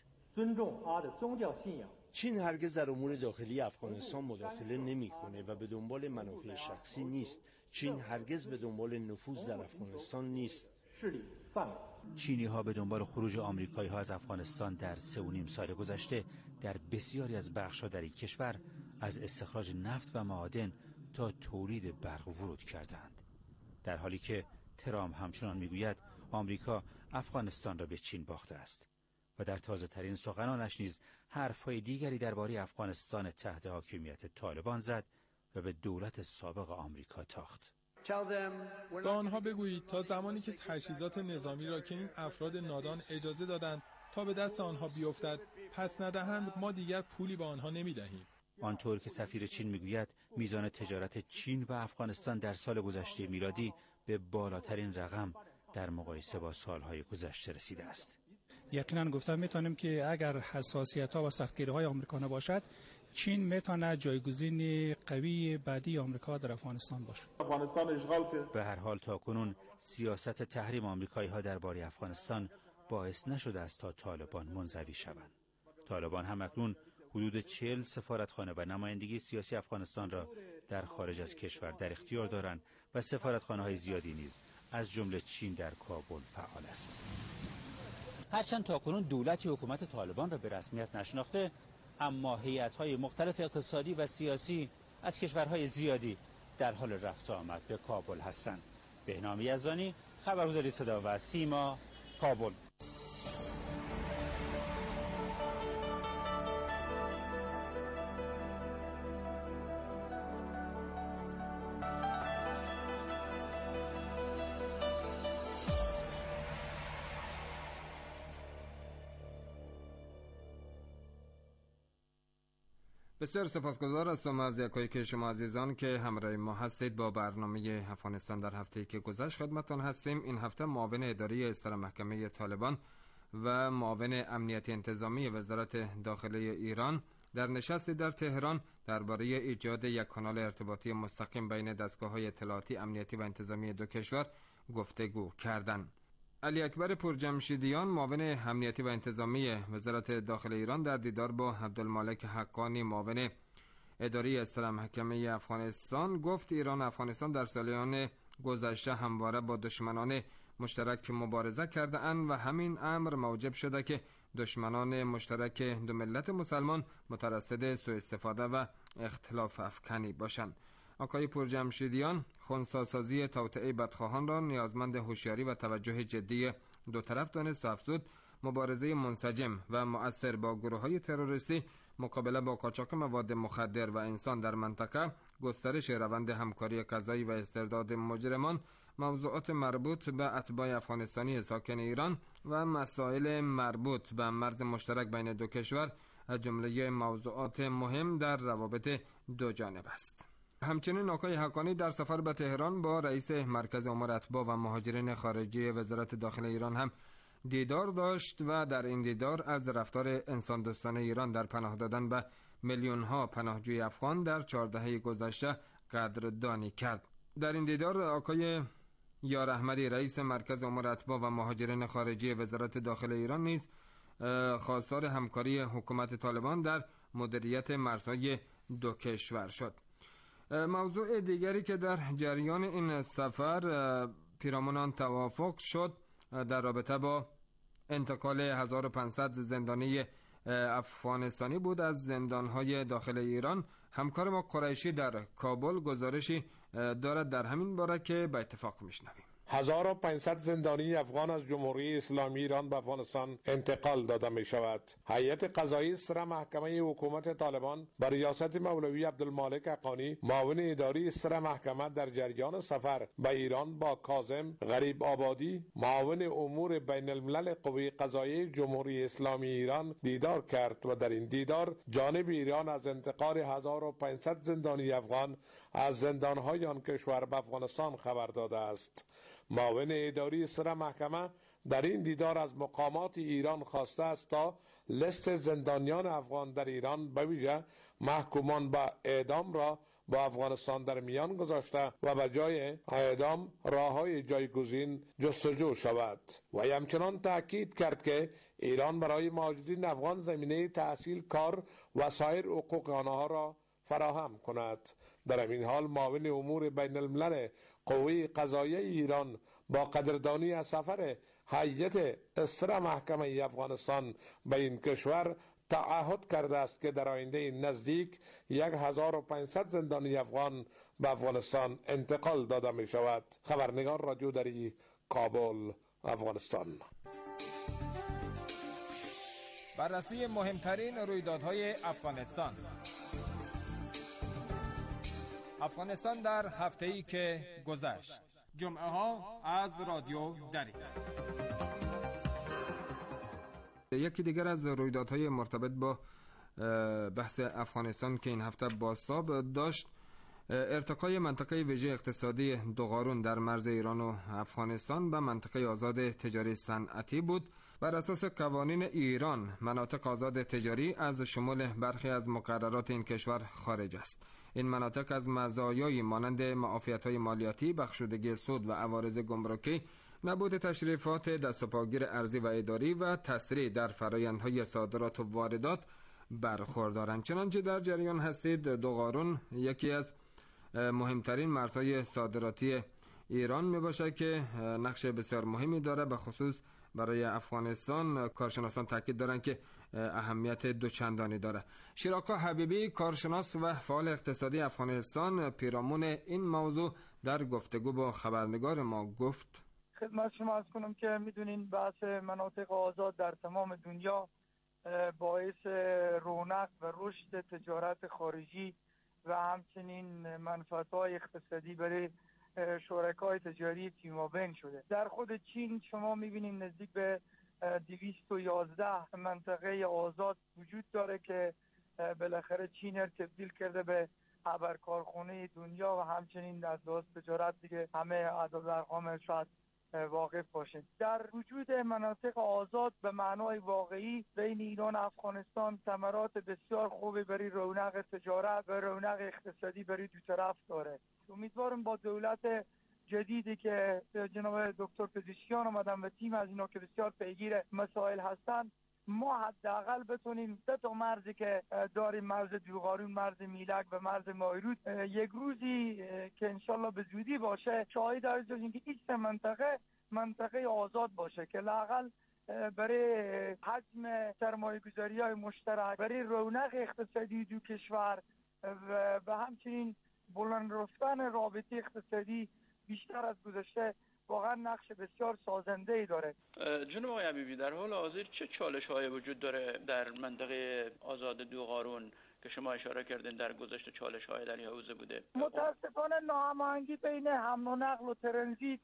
چین هرگز در امور داخلی افغانستان مداخله نمی‌کنه و به دنبال منافع شخصی نیست. چین هرگز به دنبال نفوذ در افغانستان نیست. چینی ها به دنبال خروج آمریکایی ها از افغانستان در سه و نیم سال گذشته در بسیاری از بخش ها در این کشور از استخراج نفت و معادن تا تولید برق ورود کردند. در حالی که ترامپ همچنان میگوید آمریکا افغانستان را به چین باخته است و در تازه ترین سخنانش نیز حرفهای دیگری درباره افغانستان تحت حاکمیت طالبان زد و به دولت سابق آمریکا تاخت. به آنها بگویید تا زمانی که تجهیزات نظامی را که این افراد نادان اجازه دادند تا به دست آنها بیفتد پس ندهند، ما دیگر پولی به آنها نمیدهیم. آنطور که سفیر چین میگوید میزان تجارت چین و افغانستان در سال گذشته میلادی به بالاترین رقم در مقایسه با سالهای گذشته رسیده است. یقینا گفتم میتونیم که اگر حساسیت‌ها و سختگیری‌های آمریکا نباشد، چین میتونه جایگزین قوی بعدی آمریکا در افغانستان باشد. به هر حال تاکنون سیاست تحریم آمریکایی ها درباره افغانستان باعث نشده است تا طالبان منزوی شوند. طالبان هم اکنون حدود چهل سفارتخانه و نمایندگی سیاسی افغانستان را در خارج از کشور در اختیار دارند و سفارتخانه‌های زیادی نیز از جمله چین در کابل فعال است. هرچند تاکنون دولتی حکومت طالبان را به رسمیت نشناخته، اما هیئت‌های مختلف اقتصادی و سیاسی از کشورهای زیادی در حال رفت آمد به کابل هستند. بهنام یزدانی، خبرگزاری صدا و سیما، کابل. بسیار سپاسگزار هستم از یکایی که شما عزیزان که همراه ما هستید با برنامه افغانستان در هفته‌ای که گذشت خدمتتان هستیم. این هفته معاون اداری سر محکمه طالبان و معاون امنیتی انتظامی وزارت داخله ایران در نشستی در تهران درباره ایجاد یک کانال ارتباطی مستقیم بین دستگاه‌های اطلاعاتی امنیتی و انتظامی دو کشور گفتگو کردند. علی اکبر پرجمشیدیان معاون امنیتی و انتظامی وزارت داخل ایران در دیدار با عبدالمالک حقانی معاون اداری اصلاح محکمه افغانستان گفت ایران و افغانستان در سالیان گذشته همواره با دشمنان مشترک مبارزه کرده اند و همین امر موجب شده که دشمنان مشترک دو ملت مسلمان مترصد سوء استفاده و اختلاف افکنی باشند. آقای پرجمشیدیان خنثی‌سازی توطئه بدخواهان را نیازمند هوشیاری و توجه جدی دو طرف دانست و افزود مبارزه منسجم و مؤثر با گروه‌های تروریستی، مقابله با قاچاق مواد مخدر و انسان در منطقه، گسترش روند همکاری قضایی و استرداد مجرمان، موضوعات مربوط به اتباع افغانستانی ساکن ایران و مسائل مربوط به مرز مشترک بین دو کشور از جمله موضوعات مهم در روابط دو جانب است. همچنین آقای حقانی در سفر به تهران با رئیس مرکز امور اتباع و مهاجرین خارجی وزارت داخل ایران هم دیدار داشت و در این دیدار از رفتار انسان دوستانه ایران در پناه دادن به میلیون ها پناهجوی افغان در چهار دهه گذشته قدردانی کرد. در این دیدار آقای یار احمدی رئیس مرکز امور اتباع و مهاجرین خارجی وزارت داخل ایران نیز خواستار همکاری حکومت طالبان در مدیریت مرزهای دو کشور شد. موضوع دیگری که در جریان این سفر پیرامونان توافق شد در رابطه با انتقال هزار و پانصد زندانی افغانستانی بود از زندانهای داخل ایران. همکار ما قریشی در کابل گزارشی دارد در همین باره که به اتفاق میشنویم. هزار و پانصد زندانی افغان از جمهوری اسلامی ایران به افغانستان انتقال داده می شود. هیئت قضایی سر محکمه حکومت طالبان بر ریاست مولوی عبدالمالک حقانی معاون اداری سر محکمه در جریان سفر به ایران با کاظم غریب آبادی معاون امور بین الملل قوه قضاییه جمهوری اسلامی ایران دیدار کرد و در این دیدار جانب ایران از انتقال هزار و پانصد زندانی افغان از زندانهای آن کشور به افغانستان خبر داده است. معاون اداری سر محکمه در این دیدار از مقامات ایران خواسته است تا لیست زندانیان افغان در ایران به ویژه محکومان به اعدام را با افغانستان در میان گذاشته و به جای اعدام راههای جایگزین جستجو شود و همچنان تاکید کرد که ایران برای مهاجرین افغان زمینه تحصیل، کار و سایر حقوق آنها را فراهم کند. در همین حال معاون امور بین الملل قوه قضاییه ایران با قدردانی از سفر هیئت سر محکمه افغانستان به این کشور تعهد کرده است که در آینده نزدیک یک هزار و پانصد زندانی افغان به افغانستان انتقال داده می شود. خبرنگار رادیو دری، کابل، افغانستان. بررسی مهمترین رویدادهای افغانستان. افغانستان در هفته‌ای که گذشت. جمعه ها از رادیو دری. یکی دیگر از رویدادهای مرتبط با بحث افغانستان که این هفته بازتاب داشت ارتقای منطقه ویژه اقتصادی دوغارون در مرز ایران و افغانستان به منطقه آزاد تجاری صنعتی بود. بر اساس قوانین ایران مناطق آزاد تجاری از شمول برخی از مقررات این کشور خارج است. این مناطق از مزایایی مانند معافیت‌های مالیاتی، بخشودگی سود و عوارض گمرکی، نبود تشریفات دست و پاگیر ارضی و اداری و تسریع در فرآیندهای صادرات و واردات برخوردارند. چنانچه در جریان هستید دوغارون یکی از مهمترین مرزهای صادراتی ایران میباشد که نقش بسیار مهمی داره، به خصوص برای افغانستان. کارشناسان تاکید دارند که اهمیت دوچندانی داره. شیراکا حبیبی، کارشناس و فعال اقتصادی افغانستان، پیرامون این موضوع در گفتگو با خبرنگار ما گفت: خدمت شما عرض کنم که میدونین بحث مناطق آزاد در تمام دنیا باعث رونق و رشد تجارت خارجی و همچنین منفعت‌های اقتصادی برای شرکای تجاری فیمابین شده. در خود چین شما میبینید نزدیک به دویست و یازده منطقه آزاد وجود داره که بالاخره چین را تبدیل کرده به ابرکارخانه دنیا و همچنین از لحاظ تجارت دیگه همه اعداد ارقام شاید واقف باشید. در وجود مناطق آزاد به معنای واقعی بین ایران و افغانستان ثمرات بسیار خوبی برای رونق تجارت و رونق اقتصادی برای دو طرف داره. امیدوارم با دولت جدیدی که جناب دکتر پزشکیان آمدن و تیم از اینا که بسیار پیگیر مسائل هستن، ما حداقل بتونیم سه تا مرزی که داریم، مرز دوغارون، مرز میلک و مرز مایرود، یک روزی که انشالله به زودی باشه شاهد هستیم که این سه منطقه منطقه آزاد باشه که لااقل برای حجم سرمایه‌گذاری‌های مشترک، برای رونق اقتصادی دو کشور و همچنین بلند رفتن رابطه اقتصادی بیشتر از گذشته واقعا نقش بسیار سازنده‌ای داره. جناب آقای حبیبی، در حال حاضر چه چالش‌هایی وجود داره در منطقه آزاد دوغارون که شما اشاره کردین در گذشته چالش‌های در یهوزه بوده؟ متاسفانه ناهماهنگی بین حمل و نقل و ترنزیت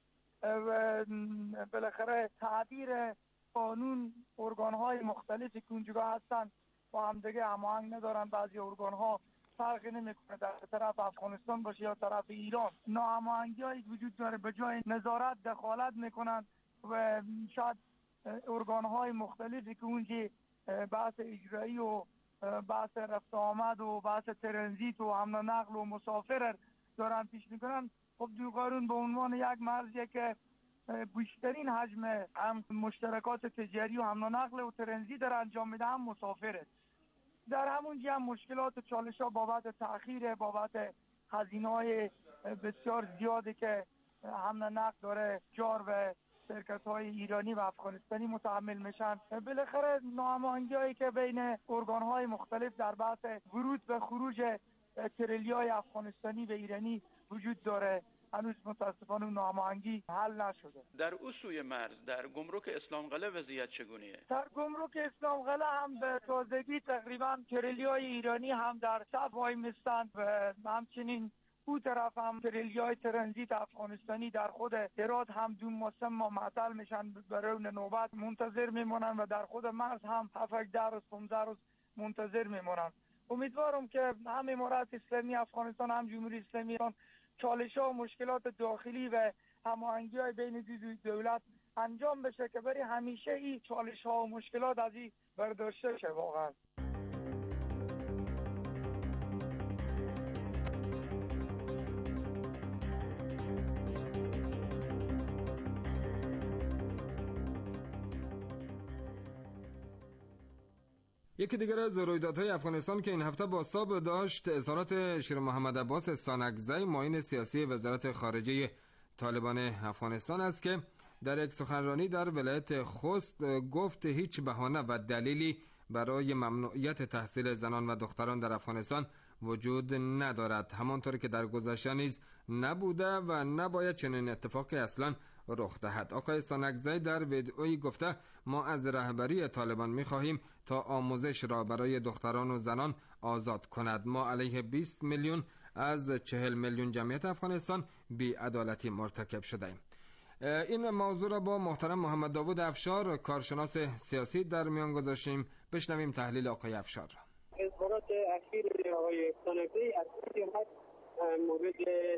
و بالاخره تعبیر قانون ارگان‌های مختلفی که اونجا هستن با هم دیگه هماهنگ ندارن. بعضی ارگان‌ها فرقی نمیکنه در طرف افغانستان باشه یا طرف ایران، ناهماهنگی‌هایی وجود داره. به جای نظارت دخالت میکنن و شاید ارگان‌های مختلفی که اونجا بحث اجرایی و بحث رفت آمد و بحث ترنزیت و حمل و نقل و مسافر دارن پیش میکنن. خب دوغارون به عنوان یک مرزیه که بیشترین حجم هم مشترکات تجاری و حمل و نقل و ترنزیت در انجام میده هم مسافره. در همون جا هم مشکلات و چالش ها بابت تأخیر، بابت هزینه‌های بسیار زیادی که حمل نقد داره جار و شرکت‌های ایرانی و افغانستانی متحمل میشن. بالاخره ناهماهنگی‌هایی که بین ارگان‌های مختلف در بحث ورود و خروج تریلیای افغانستانی و ایرانی وجود داره. هنوز متاسفانه ناهماهنگی حل نشده. در اون سوی مرز در گمرک اسلام قلعه وضعیت چگونیه؟ در گمرک اسلام قلعه هم به تازگی تقریبا تریلیای ایرانی هم در صف وای میستند و همچنین او طرف هم تریلیای ترانزیت افغانستانی در خود هرات هم دو موسم ما معطل میشن، برای نوبت منتظر میمونن و در خود مرز هم هفت ده روز پانزده روز منتظر میمونن. امیدوارم که هم امارات اسلامی افغانستان هم جمهوری اسلامی ایران چالش‌ها و مشکلات داخلی و هماهنگی‌های بین دو دولت انجام بشه که برای همیشه این چالش‌ها و مشکلات از این برداشته شه. واقعا یکی دیگر از رویدادهای افغانستان که این هفته بازتاب داشت اظهارات شیر محمد عباس استانکزی معین سیاسی وزارت خارجه طالبان افغانستان است که در یک سخنرانی در ولایت خوست گفت هیچ بهانه و دلیلی برای ممنوعیت تحصیل زنان و دختران در افغانستان وجود ندارد، همانطور که در گذشته نیز نبوده و نباید چنین اتفاقی اصلا رخ دهد. آقای استانکزی در ویدئویی گفته ما از رهبری طالبان می‌خواهیم تا آموزش را برای دختران و زنان آزاد کند. ما علیه بیست میلیون از چهل میلیون جمعیت افغانستان بی‌عدالتی مرتکب شده‌ایم. این موضوع را با محترم محمد داوود افشار کارشناس سیاسی در میان گذاشتیم. بشنویم تحلیل آقای افشار را. اظهارات اخیر آقای استانکزی از حد مورد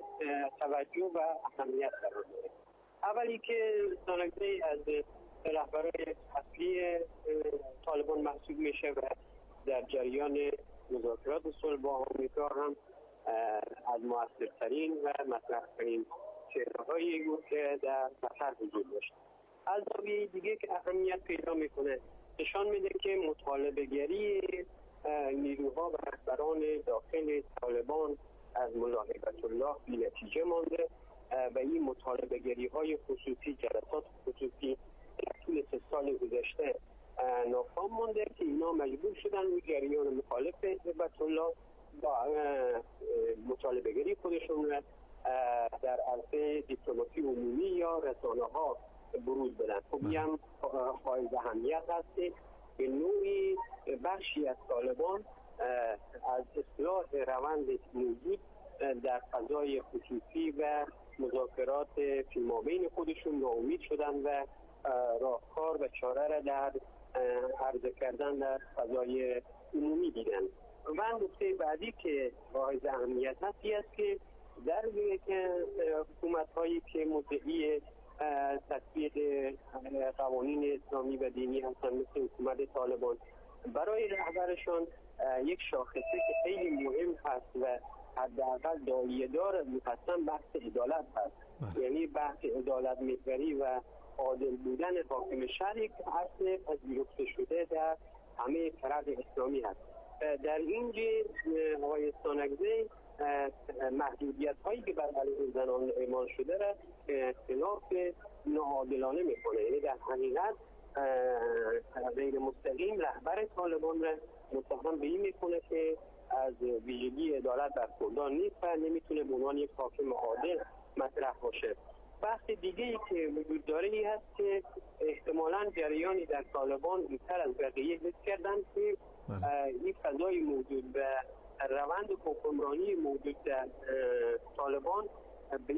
توجه و اهمیت قرار دارد. اولی که استانکزی از رهبران اصلی طالبان محسوب میشه و در جریان مذاکرات صلح با آمریکا هم از مؤثرترین و مطرح‌ترین چهره‌هایی بود که در مطلب وجود داشت. از زاویه دیگه که اهمیت پیدا میکنه نشان میده که مطالبه‌گری نیروها و رهبران داخل طالبان از ملا هیبت الله بی‌نتیجه مانده و این مطالبه‌گری های خصوصی جلسات خصوصی طول سه سال گذشته ناکام مانده که اینا مجبور شدن روی جریان مخالف هیبت الله با مطالبه‌گری خودشون را در عرصه دیپلماسی عمومی یا رسانه ها بروز بدن. خب این هم حائز اهمیت هست که به نوعی بخشی از طالبان از اصلاح روند موجود در فضای خصوصی و مذاکرات فیمابین خودشون ناامید شدن و راهکار و چاره را در عرضه کردن در فضای عمومی دیدن. و نکته بعدی که حائز اهمیت هست است که در حکومت هایی که مدعی تطبیق قوانین اسلامی و دینی هستند مثل حکومت طالبان، برای رهبرشان یک شاخصه که خیلی مهم هست و حداقل داعیه دار مقسم بحث عدالت هست. یعنی بحث عدالت محوری و عادل بودن حاکم شهر یک اصل پذیرفته شده در همه فرق اسلامی هست. در این جهت آقای استانکزی محدودیت هایی که بر علیه زنان اعمال شده را خلاف ناعادلانه میکنه. یعنی در حقیقت غیر مستقیم رهبر طالبان را متهم به این میکنه که از ویژگی عدالت برخوردار نیست و نمیتونه به عنوان یک حاکم عادل مطرح باشه. بحث دیگه ای که وجود داره این هست که احتمالاً جریانی در طالبان بیشتر از بقیه حس کردن که این فضای موجود و روند حکمرانی موجود در طالبان